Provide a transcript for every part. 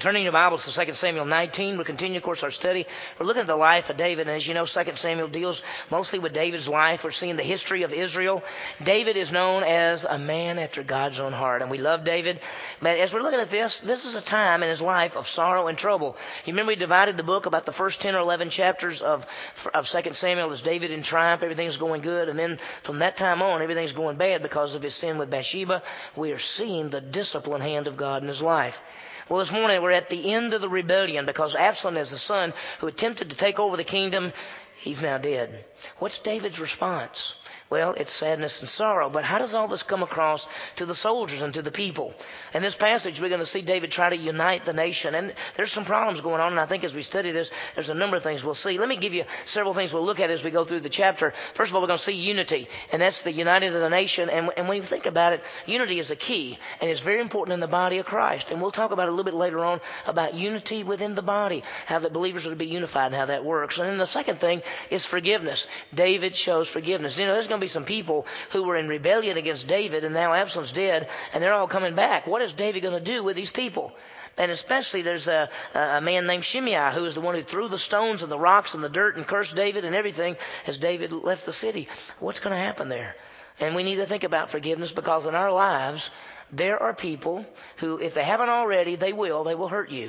Turning your Bibles to 2 Samuel 19, we're continuing, of course, our study. We're looking at the life of David, and as you know, 2 Samuel deals mostly with David's life. We're seeing the history of Israel. David is known as a man after God's own heart, and we love David. But as we're looking at this is a time in his life of sorrow and trouble. You remember we divided the book about the first 10 or 11 chapters of 2 Samuel as David in triumph, everything's going good, and then from that time on, everything's going bad because of his sin with Bathsheba. We are seeing the disciplined hand of God in his life. Well, this morning we're at the end of the rebellion because Absalom is the son who attempted to take over the kingdom. He's now dead. What's David's response? Well, it's sadness and sorrow. But how does all this come across to the soldiers and to the people? In this passage, we're going to see David try to unite the nation. And there's some problems going on. And I think as we study this, there's a number of things we'll see. Let me give you several things we'll look at as we go through the chapter. First of all, we're going to see unity. And that's the uniting of the nation. And when you think about it, unity is a key. And it's very important in the body of Christ. And we'll talk about it a little bit later on about unity within the body, how the believers are to be unified and how that works. And then the second thing is forgiveness. David shows forgiveness. You know, there's going to be some people who were in rebellion against David, and now Absalom's dead, and they're all coming back. What is David going to do with these people? And especially there's a man named Shimei who is the one who threw the stones and the rocks and the dirt and cursed David and everything as David left the city. What's going to happen there? And we need to think about forgiveness because in our lives there are people who, if they haven't already, they will hurt you.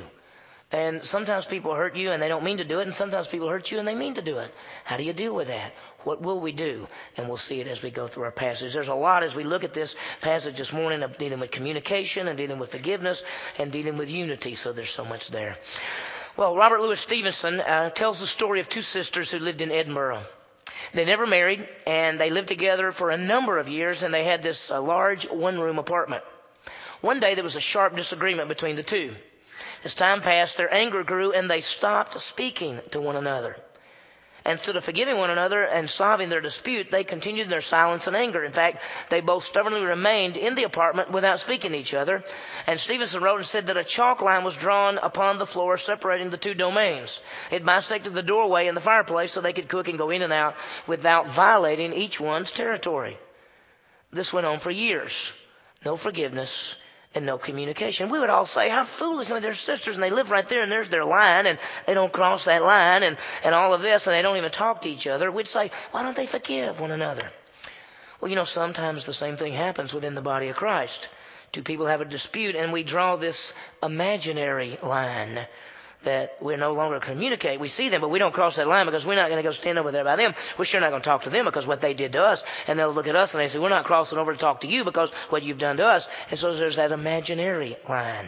And sometimes people hurt you and they don't mean to do it, and sometimes people hurt you and they mean to do it. How do you deal with that? What will we do? And we'll see it as we go through our passage. There's a lot as we look at this passage this morning of dealing with communication and dealing with forgiveness and dealing with unity. So there's so much there. Well, Robert Louis Stevenson tells the story of two sisters who lived in Edinburgh. They never married, and they lived together for a number of years, and they had this large one-room apartment. One day there was a sharp disagreement between the two. As time passed, their anger grew, and they stopped speaking to one another. Instead of forgiving one another and solving their dispute, they continued in their silence and anger. In fact, they both stubbornly remained in the apartment without speaking to each other. And Stevenson wrote and said that a chalk line was drawn upon the floor separating the two domains. It bisected the doorway and the fireplace so they could cook and go in and out without violating each one's territory. This went on for years. No forgiveness and no communication. We would all say, how foolish. I mean, they're sisters and they live right there and there's their line and they don't cross that line and all of this and they don't even talk to each other. We'd say, why don't they forgive one another? Well, you know, sometimes the same thing happens within the body of Christ. Two people have a dispute and we draw this imaginary line that we're no longer communicate. We see them, but we don't cross that line because we're not going to go stand over there by them. We're sure not going to talk to them because what they did to us. And they'll look at us and they say, we're not crossing over to talk to you because what you've done to us. And so there's that imaginary line.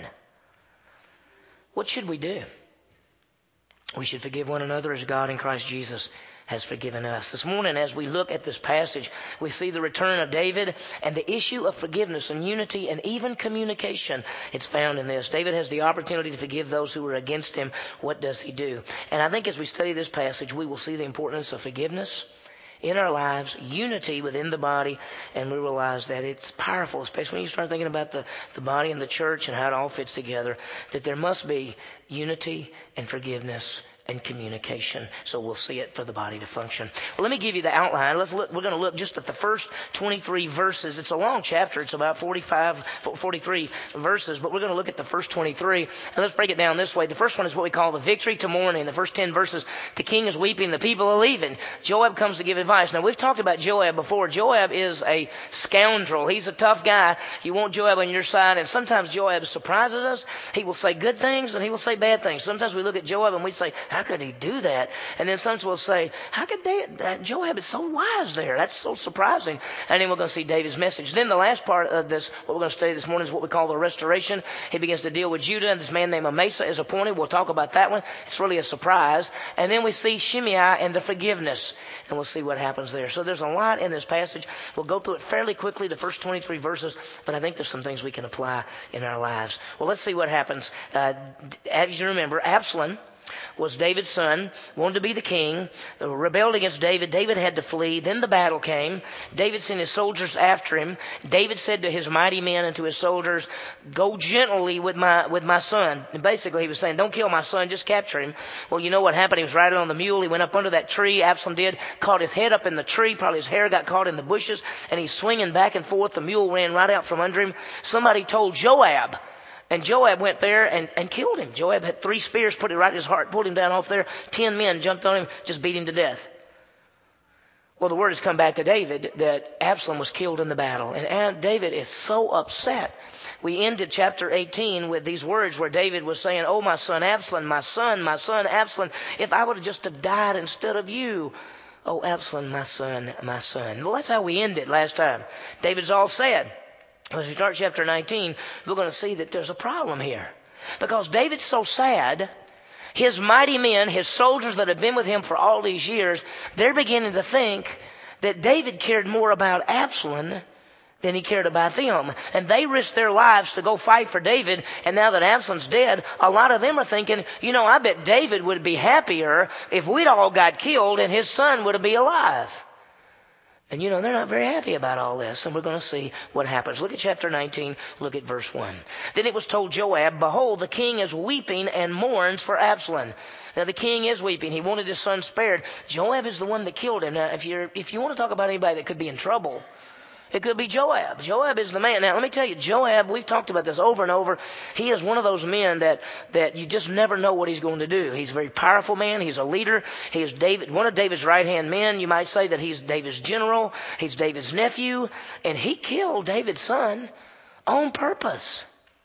What should we do? We should forgive one another as God in Christ Jesus has forgiven us. This morning, as we look at this passage, we see the return of David and the issue of forgiveness and unity and even communication. It's found in this. David has the opportunity to forgive those who are against him. What does he do? And I think as we study this passage, we will see the importance of forgiveness in our lives, unity within the body, and we realize that it's powerful, especially when you start thinking about the body and the church and how it all fits together, that there must be unity and forgiveness and communication. So we'll see it for the body to function. Well, let me give you the outline. Let's look. We're going to look just at the first 23 verses. It's a long chapter. It's about 43 verses, but we're going to look at the first 23. And let's break it down this way. The first one is what we call the victory to mourning. The first 10 verses, the king is weeping, the people are leaving. Joab comes to give advice. Now, we've talked about Joab before. Joab is a scoundrel. He's a tough guy. You want Joab on your side, and sometimes Joab surprises us. He will say good things, and he will say bad things. Sometimes we look at Joab and we say, how could he do that? And then some will say, how could Joab is so wise there? That's so surprising. And then we're going to see David's message. Then the last part of this, what we're going to study this morning is what we call the restoration. He begins to deal with Judah, and this man named Amasa is appointed. We'll talk about that one. It's really a surprise. And then we see Shimei and the forgiveness, and we'll see what happens there. So there's a lot in this passage. We'll go through it fairly quickly, the first 23 verses, but I think there's some things we can apply in our lives. Well, let's see what happens. As you remember, Absalom was David's son, wanted to be the king, rebelled against David. David had to flee. Then the battle came. David sent his soldiers after him. David said to his mighty men and to his soldiers, go gently with my son. And basically he was saying, don't kill my son, just capture him. Well, you know what happened? He was riding on the mule. He went up under that tree. Absalom did, caught his head up in the tree. Probably his hair got caught in the bushes, and he's swinging back and forth. The mule ran right out from under him. Somebody told Joab, And Joab went there and killed him. Joab had 3 spears, put it right in his heart, pulled him down off there. 10 men jumped on him, just beat him to death. Well, the word has come back to David that Absalom was killed in the battle. And David is so upset. We ended chapter 18 with these words where David was saying, "Oh, my son Absalom, my son Absalom, if I would have just have died instead of you. Oh, Absalom, my son, my son." Well, that's how we ended last time. David's all sad. As we start chapter 19, we're going to see that there's a problem here. Because David's so sad, his mighty men, his soldiers that have been with him for all these years, they're beginning to think that David cared more about Absalom than he cared about them. And they risked their lives to go fight for David. And now that Absalom's dead, a lot of them are thinking, I bet David would be happier if we'd all got killed and his son would be alive. And they're not very happy about all this. And we're going to see what happens. Look at chapter 19. Look at verse 1. Then it was told Joab, "Behold, the king is weeping and mourns for Absalom." Now the king is weeping. He wanted his son spared. Joab is the one that killed him. Now if you want to talk about anybody that could be in trouble, it could be Joab. Joab is the man. Now, let me tell you, Joab, we've talked about this over and over. He is one of those men that you just never know what he's going to do. He's a very powerful man. He's a leader. He is one of David's right-hand men. You might say that he's David's general. He's David's nephew. And he killed David's son on purpose.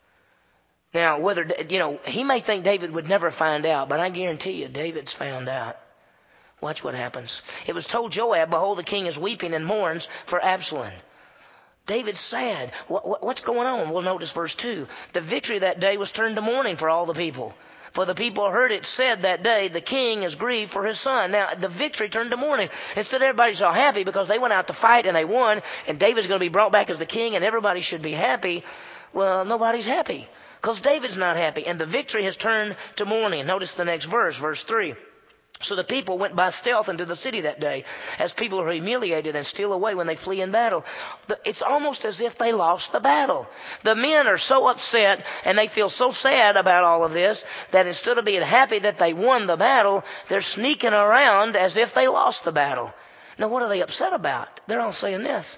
Now, he may think David would never find out, but I guarantee you, David's found out. Watch what happens. It was told Joab, "Behold, the king is weeping and mourns for Absalom." David's sad. What's going on? Well, notice verse 2. The victory that day was turned to mourning for all the people. For the people heard it said that day, "The king is grieved for his son." Now, the victory turned to mourning. Instead, everybody's all happy because they went out to fight and they won, and David's going to be brought back as the king, and everybody should be happy. Well, nobody's happy because David's not happy, and the victory has turned to mourning. Notice the next verse, verse 3. So the people went by stealth into the city that day, as people are humiliated and steal away when they flee in battle. It's almost as if they lost the battle. The men are so upset and they feel so sad about all of this that instead of being happy that they won the battle, they're sneaking around as if they lost the battle. Now, what are they upset about? They're all saying this.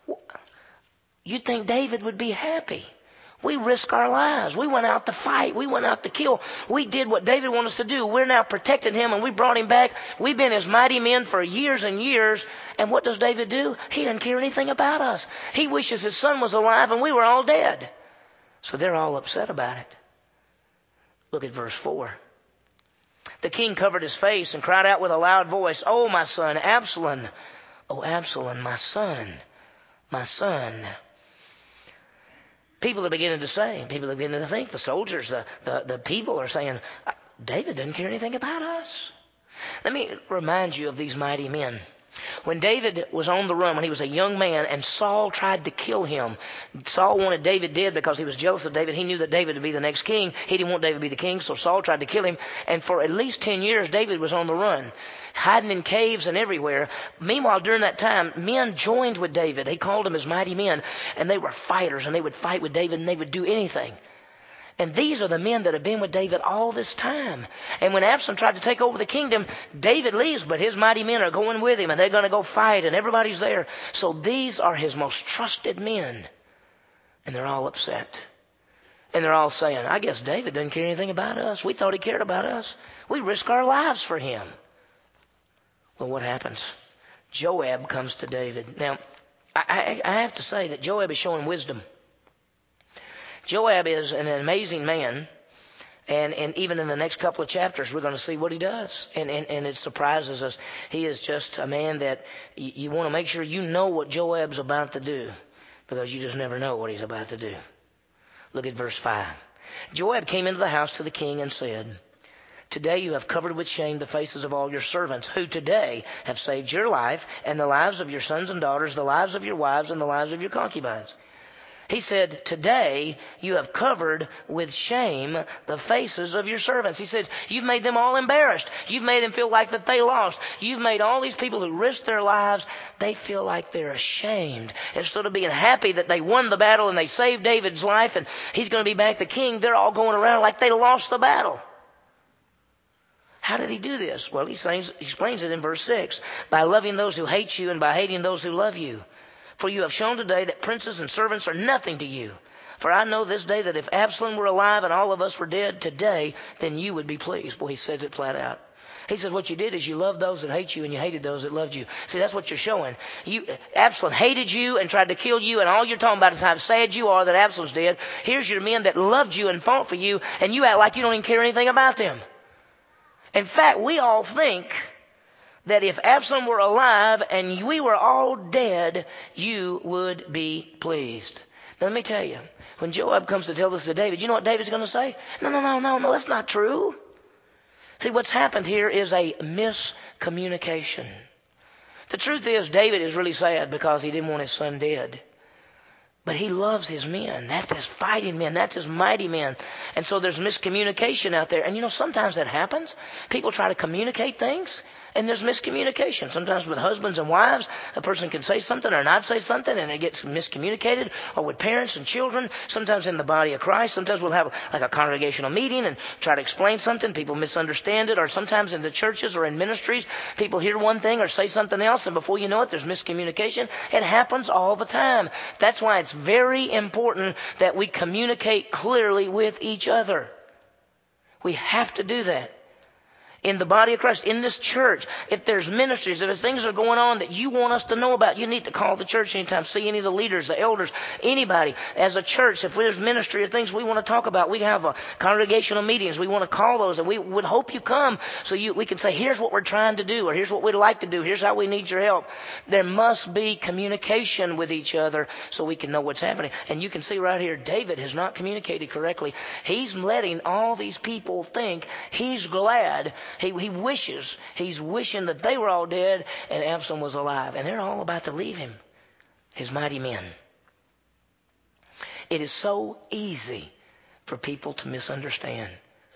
You'd think David would be happy. We risked our lives. We went out to fight. We went out to kill. We did what David wanted us to do. We're now protecting him, and we brought him back. We've been his mighty men for years and years. And what does David do? He doesn't care anything about us. He wishes his son was alive, and we were all dead. So they're all upset about it. Look at verse 4. The king covered his face and cried out with a loud voice, "Oh, my son, Absalom! Oh, Absalom, my son, my son!" People are beginning to say, people are beginning to think, the soldiers, the people are saying, David doesn't care anything about us. Let me remind you of these mighty men. When David was on the run, when he was a young man, and Saul tried to kill him, Saul wanted David dead because he was jealous of David. He knew that David would be the next king. He didn't want David to be the king, so Saul tried to kill him. And for at least 10 years, David was on the run, hiding in caves and everywhere. Meanwhile, during that time, men joined with David. He called them his mighty men, and they were fighters, and they would fight with David, and they would do anything. And these are the men that have been with David all this time. And when Absalom tried to take over the kingdom, David leaves, but his mighty men are going with him, and they're going to go fight, and everybody's there. So these are his most trusted men. And they're all upset. And they're all saying, I guess David doesn't care anything about us. We thought he cared about us. We risk our lives for him. Well, what happens? Joab comes to David. Now, I have to say that Joab is showing wisdom. Joab is an amazing man, and even in the next couple of chapters, we're going to see what he does. And it surprises us. He is just a man that you want to make sure you know what Joab's about to do, because you just never know what he's about to do. Look at verse 5. Joab came into the house to the king and said, Today you have covered with shame the faces of all your servants, who today have saved your life and the lives of your sons and daughters, the lives of your wives and the lives of your concubines. He said, today you have covered with shame the faces of your servants. He said, you've made them all embarrassed. You've made them feel like that they lost. You've made all these people who risked their lives, they feel like they're ashamed. Instead of being happy that they won the battle and they saved David's life and he's going to be back the king, they're all going around like they lost the battle. How did he do this? Well, he explains it in verse 6. By loving those who hate you and by hating those who love you. For you have shown today that princes and servants are nothing to you. For I know this day that if Absalom were alive and all of us were dead today, then you would be pleased. Boy, he says it flat out. He says what you did is you loved those that hate you and you hated those that loved you. See, that's what you're showing. Absalom hated you and tried to kill you, and all you're talking about is how sad you are that Absalom's dead. Here's your men that loved you and fought for you, and you act like you don't even care anything about them. In fact, we all think that if Absalom were alive and we were all dead, you would be pleased. Now, let me tell you, when Joab comes to tell this to David, you know what David's going to say? No, that's not true. See, what's happened here is a miscommunication. The truth is, David is really sad because he didn't want his son dead. But he loves his men. That's his fighting men. That's his mighty men. And so there's miscommunication out there. And you know, sometimes that happens. People try to communicate things, and there's miscommunication. Sometimes with husbands and wives, a person can say something or not say something, and it gets miscommunicated. Or with parents and children. Sometimes in the body of Christ. Sometimes we'll have like a congregational meeting and try to explain something. People misunderstand it. Or sometimes in the churches or in ministries, people hear one thing or say something else, and before you know it, there's miscommunication. It happens all the time. That's why it's very important that we communicate clearly with each other. We have to do that. In the body of Christ, in this church, if there's ministries, if there's things that are going on that you want us to know about, you need to call the church anytime. See any of the leaders, the elders, anybody. As a church, if there's ministry or things we want to talk about, we have congregational meetings. We want to call those, and we would hope you come so we can say, here's what we're trying to do, or here's what we'd like to do. Here's how we need your help. There must be communication with each other so we can know what's happening. And you can see right here, David has not communicated correctly. He's letting all these people think he's glad. He's wishing that they were all dead and Absalom was alive. And they're all about to leave him, his mighty men. It is so easy for people to misunderstand.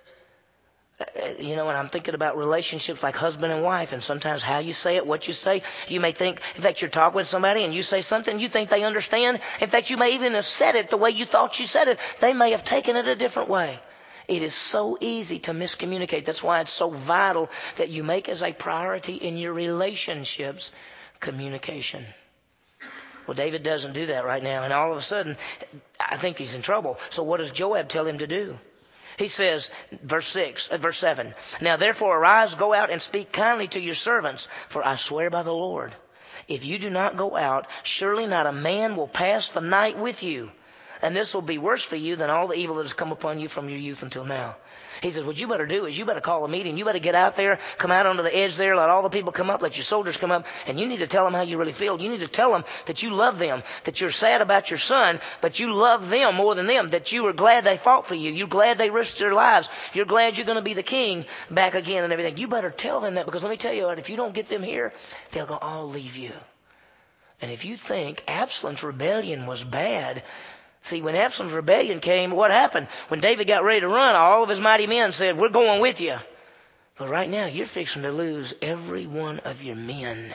You know, and I'm thinking about relationships like husband and wife, and sometimes how you say it, what you say. You may think, in fact, you're talking with somebody and you say something, you think they understand. In fact, you may even have said it the way you thought you said it. They may have taken it a different way. It is so easy to miscommunicate. That's why it's so vital that you make as a priority in your relationships communication. Well, David doesn't do that right now, and all of a sudden, I think he's in trouble. So what does Joab tell him to do? He says, verse 7, Now therefore arise, go out and speak kindly to your servants, for I swear by the Lord, if you do not go out, surely not a man will pass the night with you. And this will be worse for you than all the evil that has come upon you from your youth until now. He says, what you better do is you better call a meeting. You better get out there, come out onto the edge there, let all the people come up, let your soldiers come up, and you need to tell them how you really feel. You need to tell them that you love them, that you're sad about your son, but you love them more than them, that you were glad they fought for you. You're glad they risked their lives. You're glad you're going to be the king back again and everything. You better tell them that, because let me tell you what, if you don't get them here, they'll all leave you. And if you think Absalom's rebellion was bad, see, when Absalom's rebellion came, what happened? When David got ready to run, all of his mighty men said, we're going with you. But right now, you're fixing to lose every one of your men.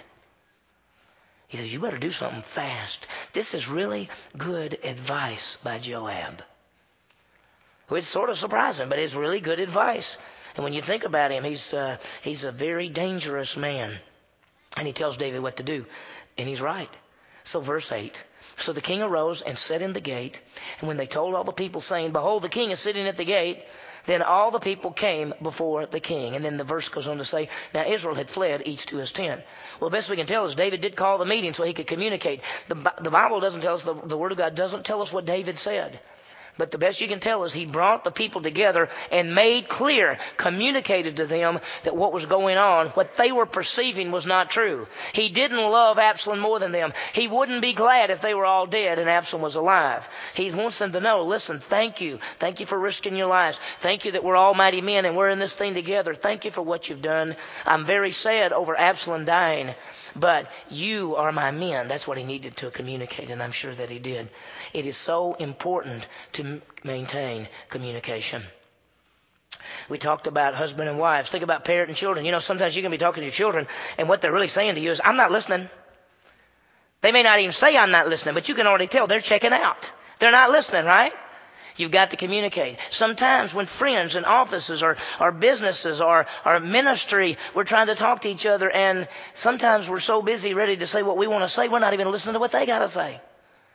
He says, you better do something fast. This is really good advice by Joab. It's sort of surprising, but it's really good advice. And when you think about him, he's a very dangerous man. And he tells David what to do. And he's right. So verse 8. So the king arose and sat in the gate. And when they told all the people, saying, Behold, the king is sitting at the gate, then all the people came before the king. And then the verse goes on to say, Now Israel had fled, each to his tent. Well, the best we can tell is David did call the meeting so he could communicate. The Bible doesn't tell us, the Word of God doesn't tell us what David said. But the best you can tell is he brought the people together and made clear, communicated to them that what was going on, what they were perceiving was not true. He didn't love Absalom more than them. He wouldn't be glad if they were all dead and Absalom was alive. He wants them to know, listen, thank you. Thank you for risking your lives. Thank you that we're all mighty men and we're in this thing together. Thank you for what you've done. I'm very sad over Absalom dying, but you are my men. That's what he needed to communicate, and I'm sure that he did. It is so important to maintain communication. We talked about husband and wives. Think about parent and children. You know, sometimes you can be talking to your children, and what they're really saying to you is, I'm not listening. They may not even say I'm not listening, but you can already tell they're checking out. They're not listening, right? You've got to communicate. Sometimes when friends and offices or businesses or ministry, we're trying to talk to each other, and sometimes we're so busy ready to say what we want to say, we're not even listening to what they got to say.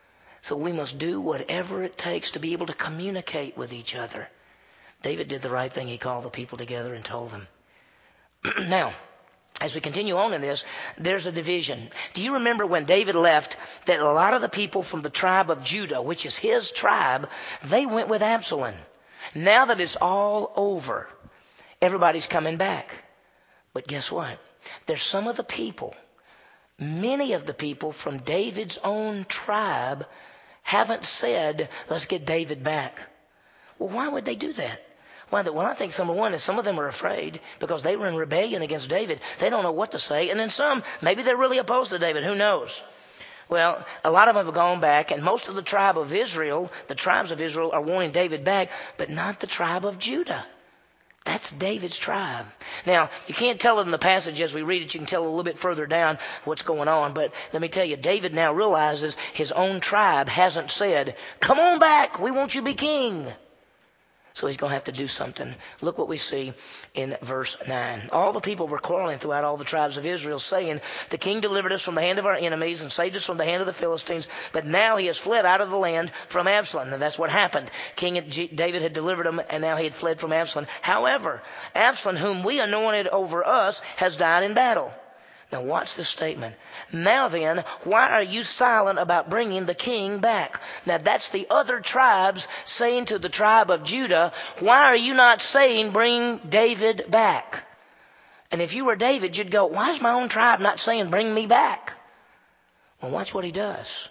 So we must do whatever it takes to be able to communicate with each other. David did the right thing. He called the people together and told them. Now, as we continue on in this, there's a division. Do you remember when David left that a lot of the people from the tribe of Judah, which is his tribe, they went with Absalom? Now that it's all over, everybody's coming back. But guess what? There's some of the people, many of the people from David's own tribe haven't said, let's get David back. Well, why would they do that? Well, I think number one is some of them are afraid because they were in rebellion against David. They don't know what to say. And then some, maybe they're really opposed to David. Who knows? Well, a lot of them have gone back, and most of the tribes of Israel are wanting David back, but not the tribe of Judah. That's David's tribe. Now, you can't tell it in the passage as we read it. You can tell a little bit further down what's going on. But let me tell you, David now realizes his own tribe hasn't said, come on back, we want you to be king. So he's going to have to do something. Look what we see in verse 9. All the people were quarreling throughout all the tribes of Israel, saying, the king delivered us from the hand of our enemies and saved us from the hand of the Philistines, but now he has fled out of the land from Absalom. And that's what happened. King David had delivered him, and now he had fled from Absalom. However, Absalom, whom we anointed over us, has died in battle. Now watch this statement. Now then, why are you silent about bringing the king back? Now that's the other tribes saying to the tribe of Judah, why are you not saying bring David back? And if you were David, you'd go, why is my own tribe not saying bring me back? Well, watch what he does.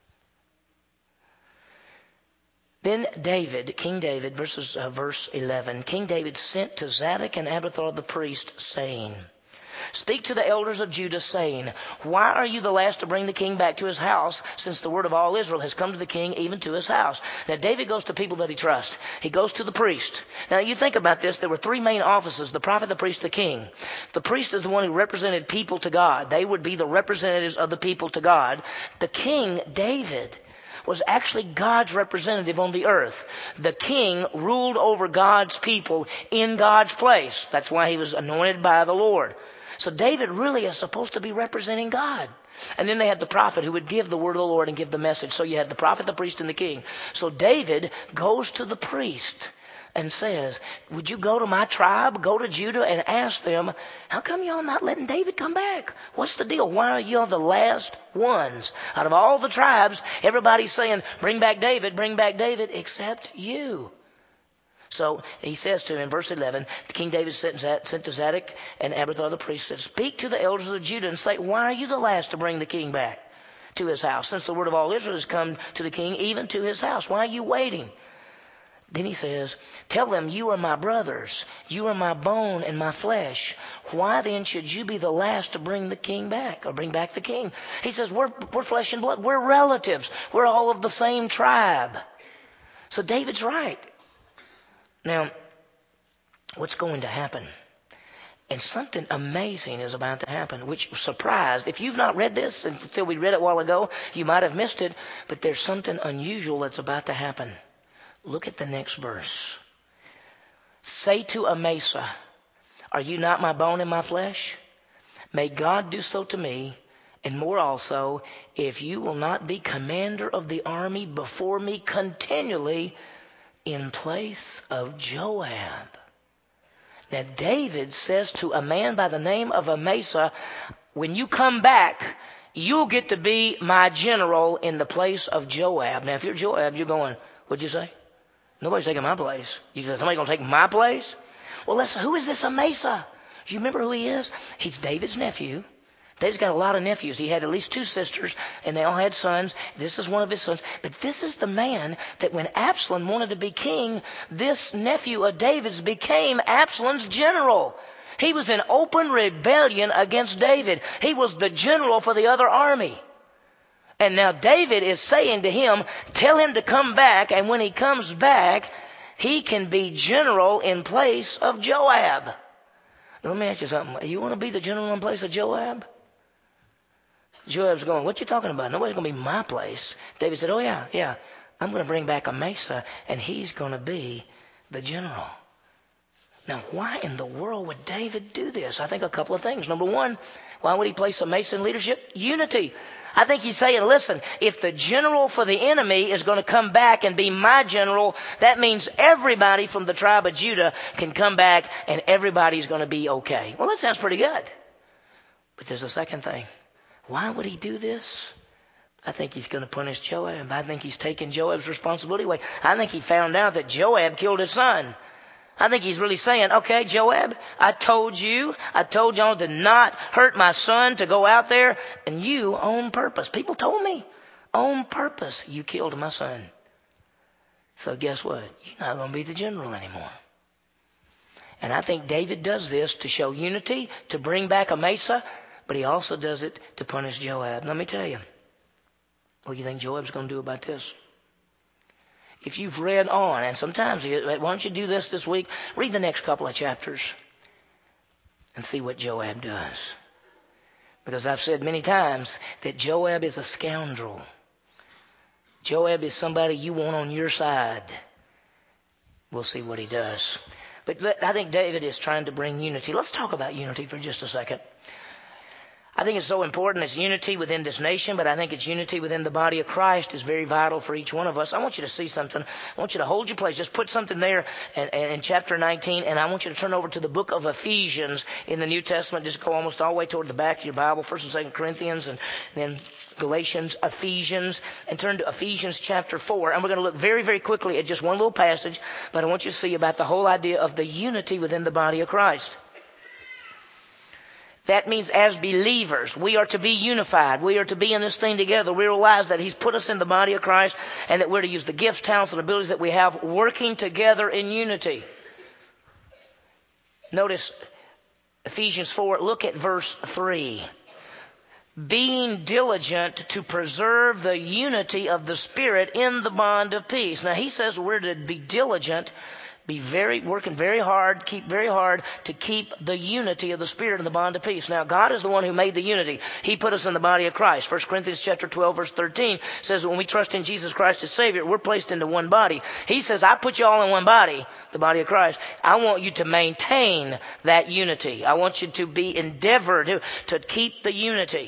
Then David, King David, verse 11, King David sent to Zadok and Abiathar the priest, saying, speak to the elders of Judah, saying, why are you the last to bring the king back to his house, since the word of all Israel has come to the king, even to his house? Now, David goes to people that he trusts. He goes to the priest. Now, you think about this. There were three main offices, the prophet, the priest, the king. The priest is the one who represented people to God. They would be the representatives of the people to God. The king, David, was actually God's representative on the earth. The king ruled over God's people in God's place. That's why he was anointed by the Lord. So David really is supposed to be representing God. And then they had the prophet who would give the word of the Lord and give the message. So you had the prophet, the priest, and the king. So David goes to the priest and says, would you go to my tribe, go to Judah, and ask them, how come y'all not letting David come back? What's the deal? Why are you the last ones? Out of all the tribes, everybody's saying, bring back David, except you. So he says to him in verse 11, King David sent to Zadok and Abiathar the priest, said, speak to the elders of Judah and say, why are you the last to bring the king back to his house, since the word of all Israel has come to the king, even to his house? Why are you waiting? Then he says, tell them, you are my brothers, you are my bone and my flesh. Why then should you be the last to bring the king back, or bring back the king? He says, we're flesh and blood, we're relatives, we're all of the same tribe. So David's right. Now, what's going to happen? And something amazing is about to happen, which surprised. If you've not read this until we read it a while ago, you might have missed it. But there's something unusual that's about to happen. Look at the next verse. Say to Amasa, are you not my bone and my flesh? May God do so to me, and more also, if you will not be commander of the army before me continually, in place of Joab. Now David says to a man by the name of Amasa, when you come back, you'll get to be my general in the place of Joab. Now if you're Joab, you're going, what'd you say? Nobody's taking my place. You said, somebody's going to take my place? Well, who is this Amasa? You remember who he is? He's David's nephew. David's got a lot of nephews. He had at least two sisters, and they all had sons. This is one of his sons. But this is the man that when Absalom wanted to be king, this nephew of David's became Absalom's general. He was in open rebellion against David. He was the general for the other army. And now David is saying to him, tell him to come back, and when he comes back, he can be general in place of Joab. Now, let me ask you something. You want to be the general in place of Joab? Joab's going, what you talking about? Nobody's going to be my place. David said, oh, yeah. I'm going to bring back Amasa, and he's going to be the general. Now, why in the world would David do this? I think a couple of things. Number one, why would he place a Mason leadership? Unity. I think he's saying, listen, if the general for the enemy is going to come back and be my general, that means everybody from the tribe of Judah can come back and everybody's going to be okay. Well, that sounds pretty good. But there's a second thing. Why would he do this? I think he's going to punish Joab. I think he's taking Joab's responsibility away. I think he found out that Joab killed his son. I think he's really saying, okay, Joab, I told y'all to not hurt my son, to go out there, and you, on purpose, people told me, on purpose, you killed my son. So guess what? You're not going to be the general anymore. And I think David does this to show unity, to bring back Amasa, but he also does it to punish Joab. Let me tell you, what do you think Joab's going to do about this? If you've read on, and sometimes, why don't you do this week? Read the next couple of chapters and see what Joab does. Because I've said many times that Joab is a scoundrel. Joab is somebody you want on your side. We'll see what he does. But I think David is trying to bring unity. Let's talk about unity for just a second. I think it's so important. It's unity within this nation, but I think it's unity within the body of Christ is very vital for each one of us. I want you to see something. I want you to hold your place. Just put something there in chapter 19, and I want you to turn over to the book of Ephesians in the New Testament. Just go almost all the way toward the back of your Bible, 1st and 2nd Corinthians, and then Galatians, Ephesians, and turn to Ephesians chapter 4. And we're going to look very, very quickly at just one little passage, but I want you to see about the whole idea of the unity within the body of Christ. That means as believers, we are to be unified. We are to be in this thing together. We realize that He's put us in the body of Christ and that we're to use the gifts, talents, and abilities that we have working together in unity. Notice Ephesians 4, look at verse 3. Being diligent to preserve the unity of the Spirit in the bond of peace. Now he says we're to be diligent, working very hard, keep very hard to keep the unity of the Spirit in the bond of peace. Now, God is the one who made the unity. He put us in the body of Christ. 1 Corinthians chapter 12, verse 13 says when we trust in Jesus Christ as Savior, we're placed into one body. He says, I put you all in one body, the body of Christ. I want you to maintain that unity. I want you to be endeavored to keep the unity.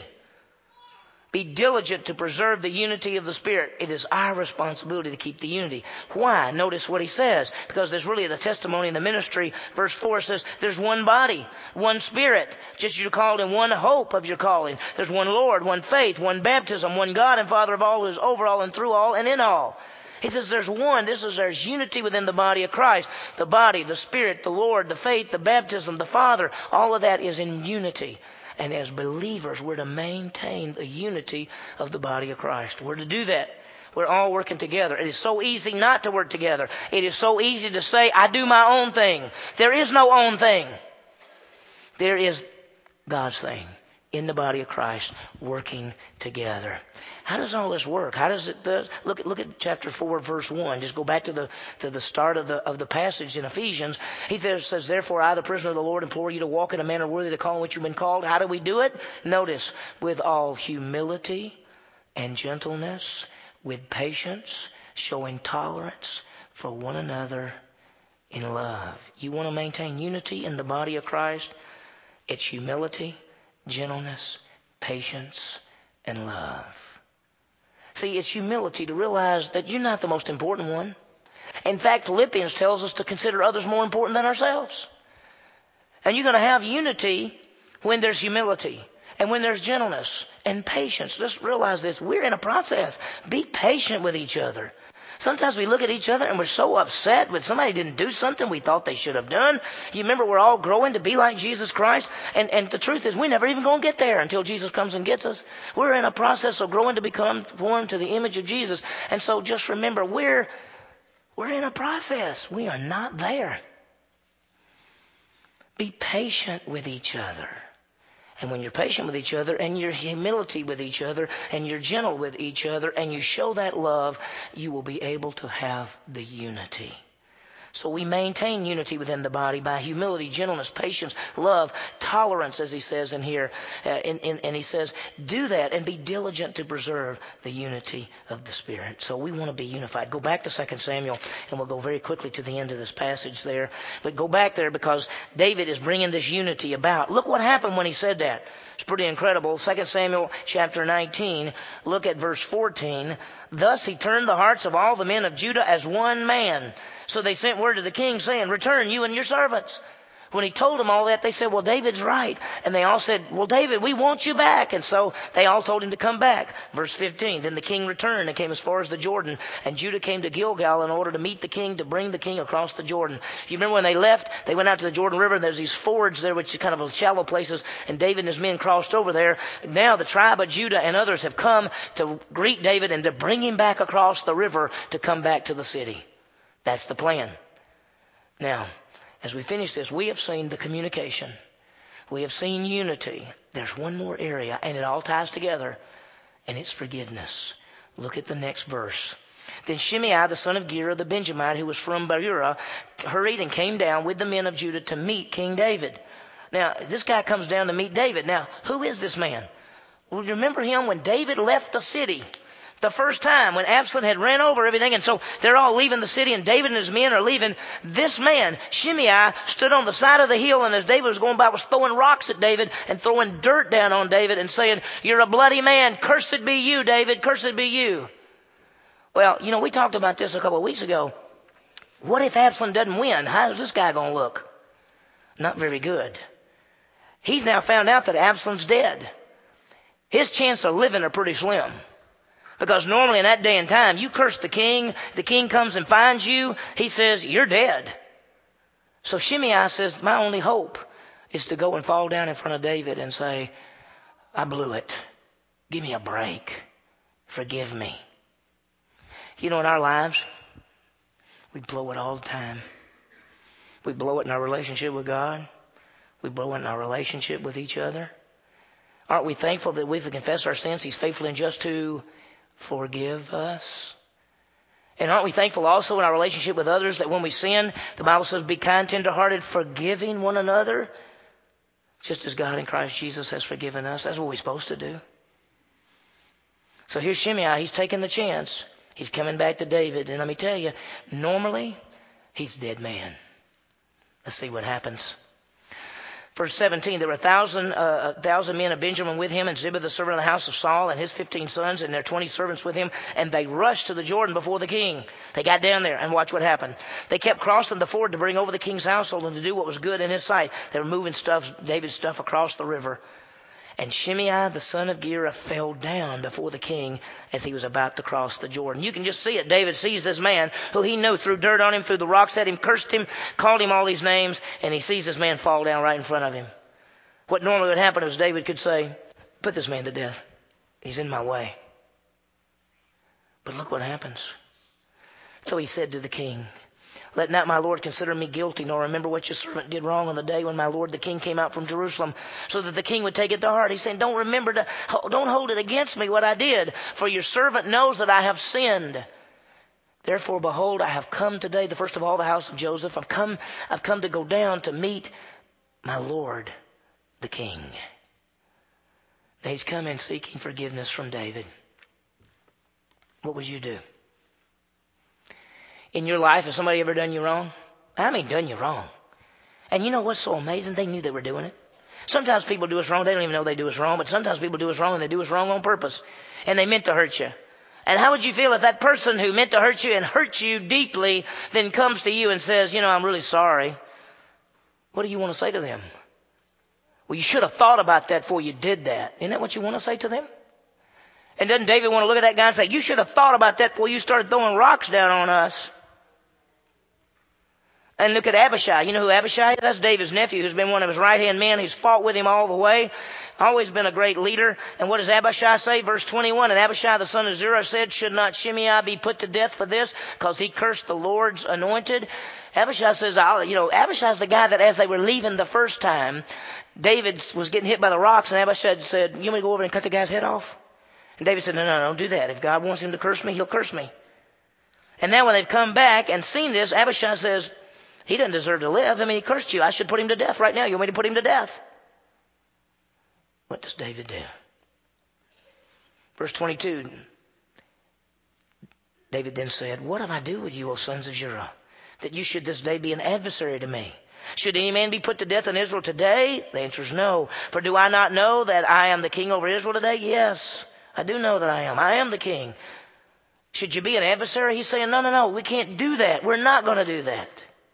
Be diligent to preserve the unity of the Spirit. It is our responsibility to keep the unity. Why? Notice what he says. Because there's really the testimony in the ministry. Verse 4 says, there's one body, one Spirit. Just you're called in one hope of your calling. There's one Lord, one faith, one baptism, one God and Father of all who is over all and through all and in all. He says there's one. There's unity within the body of Christ. The body, the Spirit, the Lord, the faith, the baptism, the Father. All of that is in unity. And as believers, we're to maintain the unity of the body of Christ. We're to do that. We're all working together. It is so easy not to work together. It is so easy to say, I do my own thing. There is no own thing. There is God's thing in the body of Christ working together. How does all this work? How does it look at chapter 4, verse 1. Just go back to the start of the passage in Ephesians. He says, therefore, I, the prisoner of the Lord, implore you to walk in a manner worthy of the calling which you've been called. How do we do it? Notice, with all humility and gentleness, with patience, showing tolerance for one another in love. You want to maintain unity in the body of Christ? It's humility, gentleness, patience, and love. See, it's humility to realize that you're not the most important one. In fact, Philippians tells us to consider others more important than ourselves. And you're going to have unity when there's humility and when there's gentleness and patience. Just realize this. We're in a process. Be patient with each other. Sometimes we look at each other and we're so upset when somebody didn't do something we thought they should have done. You remember we're all growing to be like Jesus Christ. And the truth is we're never even going to get there until Jesus comes and gets us. We're in a process of growing to become formed to the image of Jesus. And so just remember we're in a process. We are not there. Be patient with each other. And when you're patient with each other and you're humility with each other and you're gentle with each other and you show that love, you will be able to have the unity. So we maintain unity within the body by humility, gentleness, patience, love, tolerance, as he says in here. And he says, do that and be diligent to preserve the unity of the Spirit. So we want to be unified. Go back to 2 Samuel, and we'll go very quickly to the end of this passage there. But go back there because David is bringing this unity about. Look what happened when he said that. It's pretty incredible. 2 Samuel chapter 19, look at verse 14. Thus he turned the hearts of all the men of Judah as one man. So they sent word to the king saying, return you and your servants. When he told them all that, they said, well, David's right. And they all said, well, David, we want you back. And so they all told him to come back. Verse 15, then the king returned and came as far as the Jordan. And Judah came to Gilgal in order to meet the king, to bring the king across the Jordan. You remember when they left, they went out to the Jordan River, and there's these fords there, which are kind of shallow places. And David and his men crossed over there. Now the tribe of Judah and others have come to greet David and to bring him back across the river to come back to the city. That's the plan. Now, as we finish this, we have seen the communication. We have seen unity. There's one more area, and it all ties together, and it's forgiveness. Look at the next verse. Then Shimei, the son of Gera, the Benjamite, who was from Beerah, hurried and came down with the men of Judah to meet King David. Now, this guy comes down to meet David. Now, who is this man? Well, remember him when David left the city. The first time when Absalom had ran over everything, and so they're all leaving the city, and David and his men are leaving. This man, Shimei, stood on the side of the hill, and as David was going by, was throwing rocks at David and throwing dirt down on David and saying, you're a bloody man. Cursed be you, David. Cursed be you. Well, we talked about this a couple of weeks ago. What if Absalom doesn't win? How is this guy going to look? Not very good. He's now found out that Absalom's dead. His chance of living are pretty slim. Because normally in that day and time, you curse the king comes and finds you, he says, you're dead. So Shimei says, my only hope is to go and fall down in front of David and say, I blew it. Give me a break. Forgive me. In our lives, we blow it all the time. We blow it in our relationship with God. We blow it in our relationship with each other. Aren't we thankful that if we confess our sins, He's faithful and just to forgive us? And aren't we thankful also in our relationship with others that when we sin, the Bible says, be kind, tender-hearted, forgiving one another, just as God in Christ Jesus has forgiven us. That's what we're supposed to do. So here's Shimei. He's taking the chance. He's coming back to David. And let me tell you, normally, he's a dead man. Let's see what happens. Verse 17, there were 1,000 men of Benjamin with him, and Ziba, the servant of the house of Saul, and his 15 sons, and their 20 servants with him, and they rushed to the Jordan before the king. They got down there, and watch what happened. They kept crossing the ford to bring over the king's household and to do what was good in his sight. They were moving David's stuff across the river. And Shimei, the son of Gera, fell down before the king as he was about to cross the Jordan. You can just see it. David sees this man who he knew threw dirt on him, threw the rocks at him, cursed him, called him all these names, and he sees this man fall down right in front of him. What normally would happen is David could say, put this man to death. He's in my way. But look what happens. So he said to the king, let not my lord consider me guilty, nor remember what your servant did wrong on the day when my lord the king came out from Jerusalem, so that the king would take it to heart. He's saying, don't hold it against me what I did, for your servant knows that I have sinned. Therefore, behold, I have come today, the first of all the house of Joseph. I've come to go down to meet my lord the king. Now he's come in seeking forgiveness from David. What would you do? In your life, has somebody ever done you wrong? I mean, done you wrong. And you know what's so amazing? They knew they were doing it. Sometimes people do us wrong. They don't even know they do us wrong. But sometimes people do us wrong, and they do us wrong on purpose. And they meant to hurt you. And how would you feel if that person who meant to hurt you and hurt you deeply then comes to you and says, I'm really sorry? What do you want to say to them? Well, you should have thought about that before you did that. Isn't that what you want to say to them? And doesn't David want to look at that guy and say, you should have thought about that before you started throwing rocks down on us? And look at Abishai. You know who Abishai is? That's David's nephew, who's been one of his right-hand men. He's fought with him all the way. Always been a great leader. And what does Abishai say? Verse 21, and Abishai the son of Zeruiah said, should not Shimei be put to death for this? Because he cursed the Lord's anointed. Abishai says, Abishai's the guy that as they were leaving the first time, David was getting hit by the rocks, and Abishai said, you want me to go over and cut the guy's head off? And David said, no, don't do that. If God wants him to curse me, he'll curse me. And now when they've come back and seen this, Abishai says, He doesn't deserve to live. I mean, he cursed you. I should put him to death right now. You want me to put him to death? What does David do? Verse 22, David then said, what have I do with you, O sons of Zerah, that you should this day be an adversary to me? Should any man be put to death in Israel today? The answer is no. For do I not know that I am the king over Israel today? Yes, I do know that I am. I am the king. Should you be an adversary? He's saying, no, we can't do that. We're not going to do that.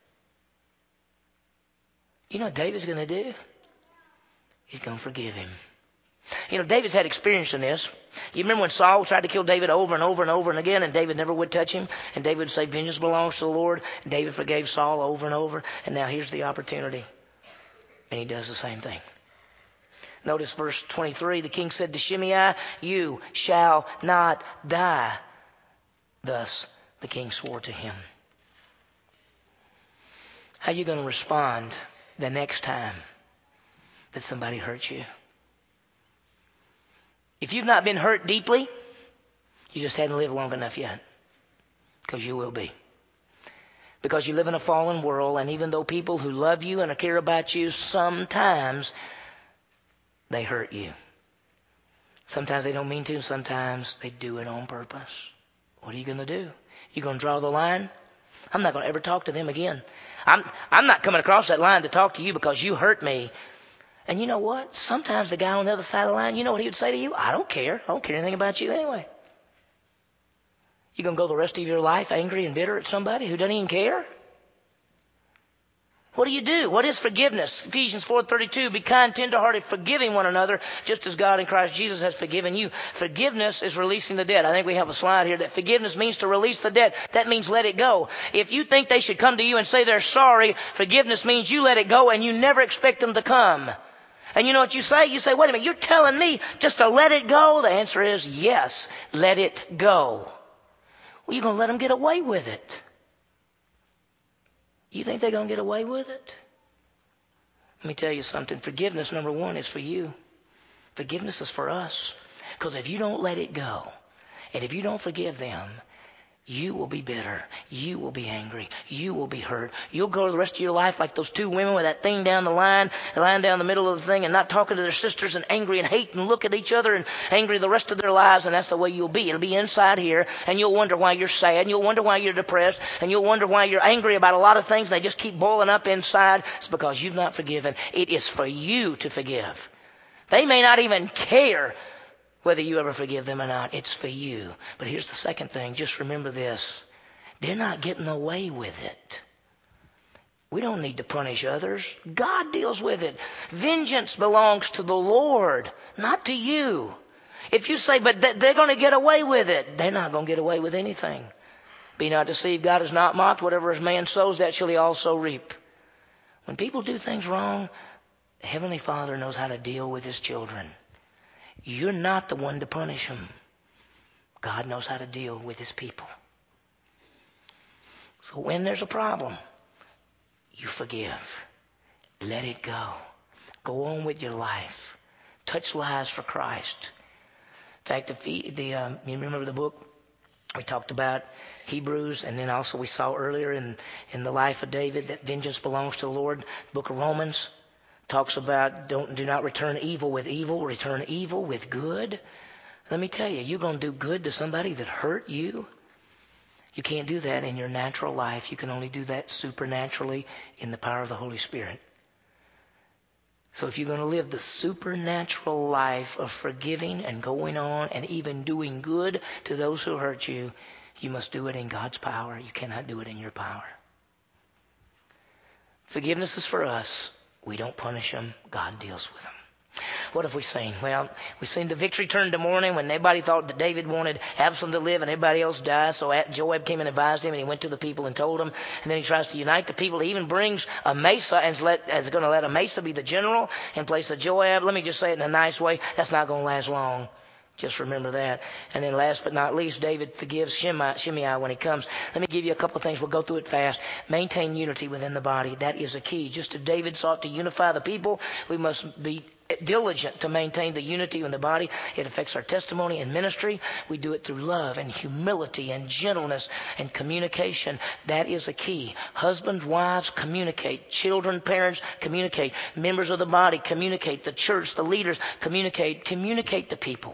You know what David's going to do? He's going to forgive him. You know, David's had experience in this. You remember when Saul tried to kill David over and over and over and again, and David never would touch him, and David would say, vengeance belongs to the Lord. And David forgave Saul over and over, and now here's the opportunity. And he does the same thing. Notice verse 23, the king said to Shimei, you shall not die. Thus the king swore to him. How are you going to respond the next time that somebody hurts you? If you've not been hurt deeply, you just hadn't lived long enough yet. Because you will be. Because you live in a fallen world, and even though people who love you and care about you, sometimes they hurt you. Sometimes they don't mean to, sometimes they do it on purpose. What are you going to do? You going to draw the line? I'm not going to ever talk to them again. I'm not coming across that line to talk to you because you hurt me. And you know what? Sometimes the guy on the other side of the line, you know what he would say to you? I don't care. I don't care anything about you anyway. You going to go the rest of your life angry and bitter at somebody who doesn't even care? What do? What is forgiveness? Ephesians 4:32, be kind, tenderhearted, forgiving one another, just as God in Christ Jesus has forgiven you. Forgiveness is releasing the debt. I think we have a slide here that forgiveness means to release the debt. That means let it go. If you think they should come to you and say they're sorry, forgiveness means you let it go and you never expect them to come. And you know what you say? You say, wait a minute, you're telling me just to let it go? The answer is yes, let it go. Well, you're going to let them get away with it. You think they're going to get away with it? Let me tell you something. Forgiveness, number one, is for you. Forgiveness is for us. Because if you don't let it go, and if you don't forgive them, you will be bitter. You will be angry. You will be hurt. You'll go the rest of your life like those two women with that thing down the line down the middle of the thing, and not talking to their sisters, and angry and hate and look at each other and angry the rest of their lives. And that's the way you'll be. It'll be inside here, and you'll wonder why you're sad, and you'll wonder why you're depressed, and you'll wonder why you're angry about a lot of things. They just keep boiling up inside. It's because you've not forgiven. It is for you to forgive. They may not even care whether you ever forgive them or not. It's for you. But here's the second thing. Just remember this. They're not getting away with it. We don't need to punish others. God deals with it. Vengeance belongs to the Lord, not to you. If you say, but they're going to get away with it, they're not going to get away with anything. Be not deceived. God is not mocked. Whatever a man sows, that shall he also reap. When people do things wrong, the Heavenly Father knows how to deal with his children. You're not the one to punish them. God knows how to deal with his people. So when there's a problem, you forgive. Let it go. Go on with your life. Touch lives for Christ. In fact, you remember the book we talked about, Hebrews, and then also we saw earlier in the life of David that vengeance belongs to the Lord. The book of Romans talks about do not return evil with evil, return evil with good. Let me tell you, you're going to do good to somebody that hurt you. You can't do that in your natural life. You can only do that supernaturally in the power of the Holy Spirit. So if you're going to live the supernatural life of forgiving and going on and even doing good to those who hurt you, you must do it in God's power. You cannot do it in your power. Forgiveness is for us. We don't punish them. God deals with them. What have we seen? Well, we've seen the victory turn to mourning when everybody thought that David wanted Absalom to live and everybody else died. So Joab came and advised him, and he went to the people and told them. And then he tries to unite the people. He even brings Amasa and is going to let Amasa be the general in place of Joab. Let me just say it in a nice way. That's not going to last long. Just remember that. And then last but not least, David forgives Shimei when he comes. Let me give you a couple of things. We'll go through it fast. Maintain unity within the body. That is a key. Just as David sought to unify the people, we must be diligent to maintain the unity in the body. It affects our testimony and ministry. We do it through love and humility and gentleness and communication. That is a key. Husbands, wives, communicate. Children, parents, communicate. Members of the body, communicate. The church, the leaders, communicate. Communicate to people.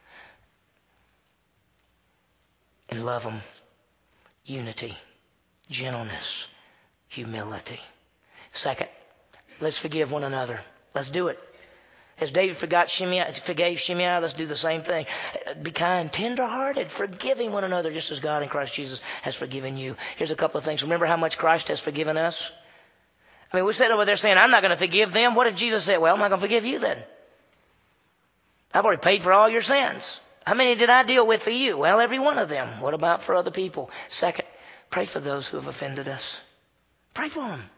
And love them. Unity, gentleness, humility. Second, let's forgive one another. Let's do it. As David forgave Shimei, let's do the same thing. Be kind, tender-hearted, forgiving one another just as God in Christ Jesus has forgiven you. Here's a couple of things. Remember how much Christ has forgiven us? I mean, we sit over there saying, I'm not going to forgive them. What if Jesus said, well, I'm not going to forgive you then? I've already paid for all your sins. How many did I deal with for you? Well, every one of them. What about for other people? Second, pray for those who have offended us. Pray for them.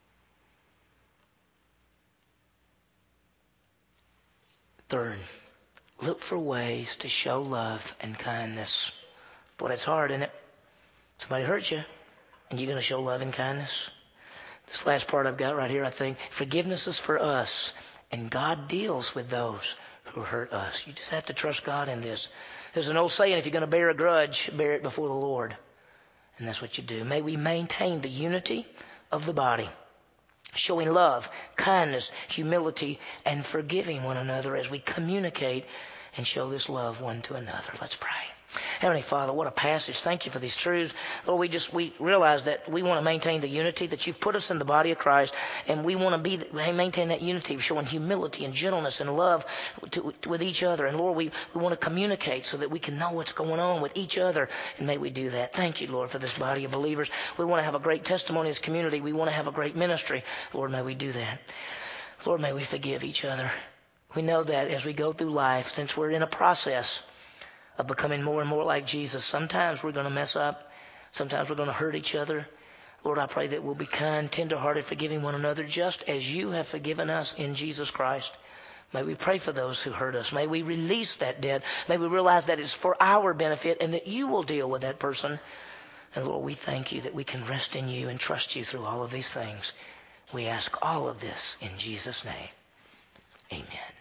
Third, look for ways to show love and kindness. Boy, it's hard, isn't it? Somebody hurt you, and you're going to show love and kindness. This last part I've got right here, I think, forgiveness is for us, and God deals with those who hurt us. You just have to trust God in this. There's an old saying, if you're going to bear a grudge, bear it before the Lord. And that's what you do. May we maintain the unity of the body, showing love, kindness, humility, and forgiving one another as we communicate and show this love one to another. Let's pray. Heavenly Father, what a passage. Thank you for these truths. Lord, we realize that we want to maintain the unity, that you've put us in the body of Christ, and we want to maintain that unity, showing humility and gentleness and love with each other. And Lord, we want to communicate so that we can know what's going on with each other, and may we do that. Thank you, Lord, for this body of believers. We want to have a great testimony in this community. We want to have a great ministry. Lord, may we do that. Lord, may we forgive each other. We know that as we go through life, since we're in a process of becoming more and more like Jesus, sometimes we're going to mess up. Sometimes we're going to hurt each other. Lord, I pray that we'll be kind, tender-hearted, forgiving one another, just as you have forgiven us in Jesus Christ. May we pray for those who hurt us. May we release that debt. May we realize that it's for our benefit and that you will deal with that person. And Lord, we thank you that we can rest in you and trust you through all of these things. We ask all of this in Jesus' name. Amen.